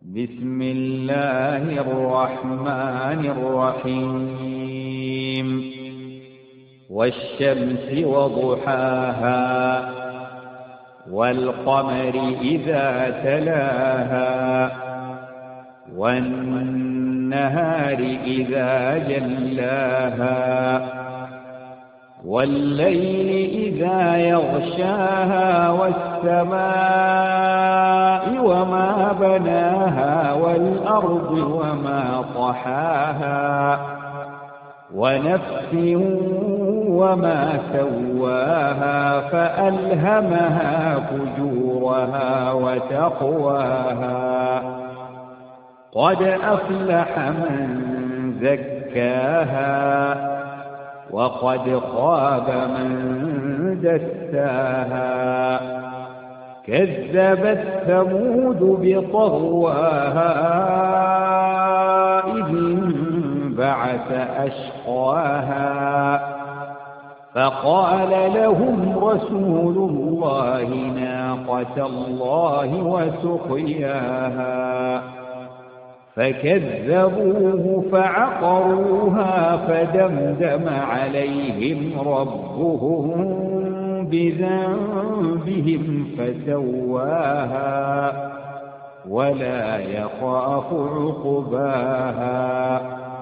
بسم الله الرحمن الرحيم والشمس وضحاها والقمر إذا تلاها والنهار إذا جلاها والليل إذا يغشاها والسماء وما بناها والأرض وما طحاها ونفس وما سواها فألهمها فجورها وتقواها قد أفلح من زكاها وقد خاب من دساها كذبت ثمود بطغواها إذ انبعث أشقاها فقال لهم رسول الله ناقة الله وسقياها فكذبوه فعقروها فدمدم عليهم ربهم بذنبهم فسواها ولا يخاف عقباها